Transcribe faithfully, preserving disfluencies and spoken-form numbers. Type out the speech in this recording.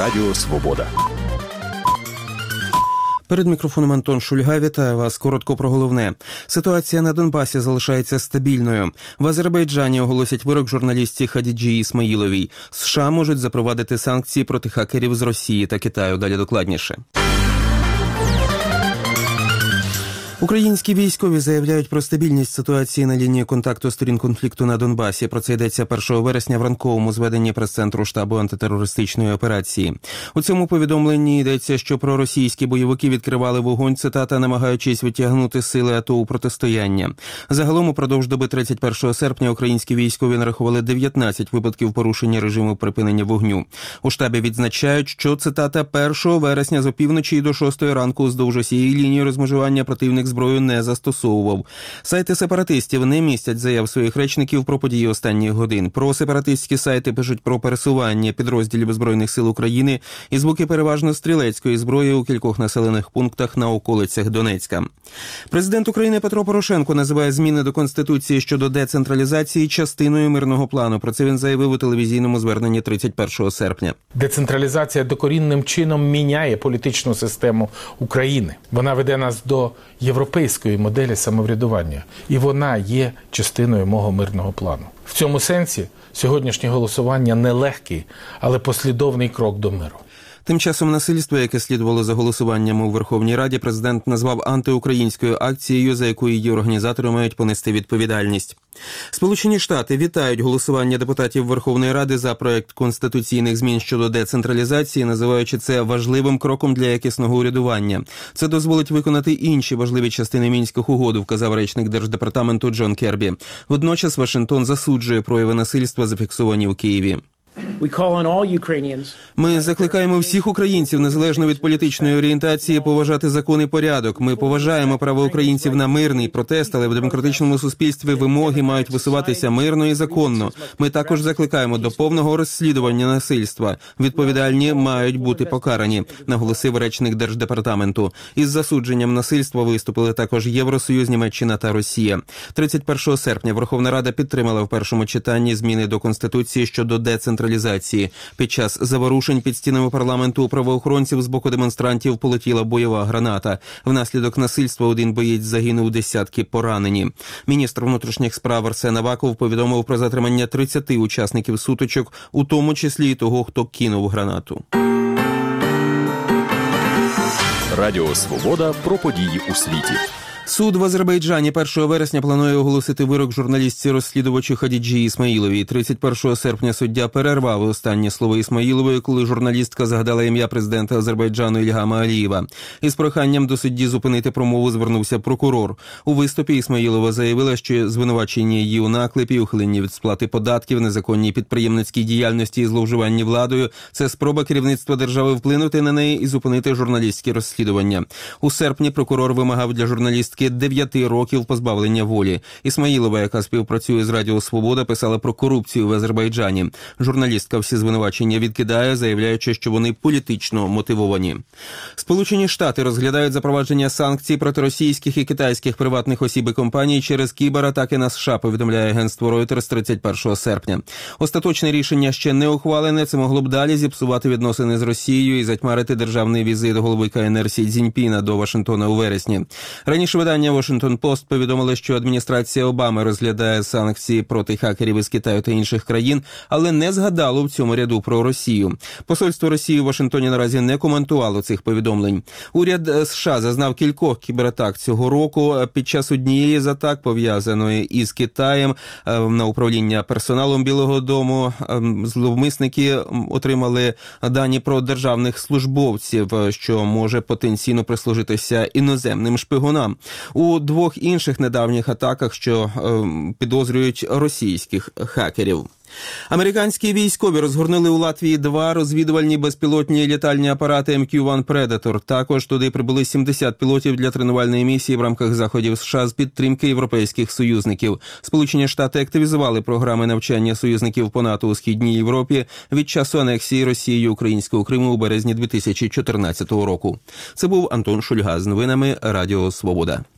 Радіо Свобода. Перед мікрофоном Антон Шульга. Вітаю вас. Коротко про головне. Ситуація на Донбасі залишається стабільною. В Азербайджані оголосять вирок журналістці Хадіджі Ісмаїловій. США можуть запровадити санкції проти хакерів з Росії та Китаю. Далі докладніше. Українські військові заявляють про стабільність ситуації на лінії контакту сторін конфлікту на Донбасі. Про це йдеться першого вересня в ранковому зведенні прес-центру штабу антитерористичної операції. У цьому повідомленні йдеться, що проросійські бойовики відкривали вогонь, цитата, намагаючись витягнути сили АТО у протистояння. Загалом упродовж доби тридцять першого серпня українські військові нарахували дев'ятнадцять випадків порушення режиму припинення вогню. У штабі відзначають, що, цитата, першого вересня з опівночі до шостої ранку вздовж усієї лінії розмежування противник зброю не застосовував. Сайти сепаратистів не містять заяв своїх речників про події останніх годин. Про сепаратистські сайти пишуть про пересування підрозділів Збройних сил України і звуки переважно стрілецької зброї у кількох населених пунктах на околицях Донецька. Президент України Петро Порошенко називає зміни до Конституції щодо децентралізації частиною мирного плану. Про це він заявив у телевізійному зверненні тридцять першого серпня. Децентралізація докорінним чином міняє політичну систему України. Вона веде нас до європейської моделі самоврядування. І вона є частиною мого мирного плану. В цьому сенсі сьогоднішнє голосування нелегкий, але послідовний крок до миру. Тим часом насильство, яке слідувало за голосуванням у Верховній Раді, президент назвав антиукраїнською акцією, за яку її організатори мають понести відповідальність. Сполучені Штати вітають голосування депутатів Верховної Ради за проект конституційних змін щодо децентралізації, називаючи це важливим кроком для якісного урядування. Це дозволить виконати інші важливі частини Мінських угод, вказав речник Держдепартаменту Джон Кербі. Водночас Вашингтон засуджує прояви насильства, зафіксовані у Києві. Ми закликаємо всіх українців, незалежно від політичної орієнтації, поважати закон і порядок. Ми поважаємо право українців на мирний протест, але в демократичному суспільстві вимоги мають висуватися мирно і законно. Ми також закликаємо до повного розслідування насильства. Відповідальні мають бути покарані, наголосив речник Держдепартаменту. Із засудженням насильства виступили також Євросоюз, Німеччина та Росія. тридцять першого серпня Верховна Рада підтримала в першому читанні зміни до Конституції щодо децентралізації. Під час заворушень під стінами парламенту у правоохоронців з боку демонстрантів полетіла бойова граната. Внаслідок насильства один боєць загинув, десятки поранені. Міністр внутрішніх справ Арсен Аваков повідомив про затримання тридцяти учасників сутичок, у тому числі і того, хто кинув гранату. Радіо Свобода про події у світі. Суд в Азербайджані першого вересня планує оголосити вирок журналістці-розслідувачу Хадіджі Ісмаїловій. тридцять першого серпня суддя перервав останні слова Ісмаїлової, коли журналістка згадала ім'я президента Азербайджану Ільгама Алієва. Із проханням до судді зупинити промову звернувся прокурор. У виступі Ісмаїлова заявила, що звинувачення її у наклепі, ухиленні від сплати податків, незаконній підприємницькій діяльності і зловживанні владою – це спроба керівництва держави вплинути на неї і зупинити журналістські розслідування. У серпні прокурор вимагав для журналістки дев'яти років позбавлення волі. Ісмаїлова, яка співпрацює з Радіо Свобода, писала про корупцію в Азербайджані. Журналістка всі звинувачення відкидає, заявляючи, що вони політично мотивовані. Сполучені Штати розглядають запровадження санкцій проти російських і китайських приватних осіб і компаній через кібератаки на США, повідомляє агентство Reuters тридцять першого серпня. Остаточне рішення ще не ухвалене, це могло б далі зіпсувати відносини з Росією і затьмарити державний візит голови КНР Сі Цзіньпіна до Вашингтона у вересні. Раніше видання Washington Post повідомило, що адміністрація Обами розглядає санкції проти хакерів із Китаю та інших країн, але не згадало в цьому ряду про Росію. Посольство Росії в Вашингтоні наразі не коментувало цих повідомлень. Уряд США зазнав кількох кібератак цього року. Під час однієї з атак, пов'язаної із Китаєм, на управління персоналом Білого дому, зловмисники отримали дані про державних службовців, що може потенційно прислужитися іноземним шпигунам. У двох інших недавніх атаках, що е, підозрюють російських хакерів. Американські військові розгорнули у Латвії два розвідувальні безпілотні літальні апарати Ем Кью один Predator. Також туди прибули сімдесят пілотів для тренувальної місії в рамках заходів США з підтримки європейських союзників. Сполучені Штати активізували програми навчання союзників по НАТО у Східній Європі від часу анексії Росією українського Криму у березні дві тисячі чотирнадцятого року. Це був Антон Шульга з новинами Радіо Свобода.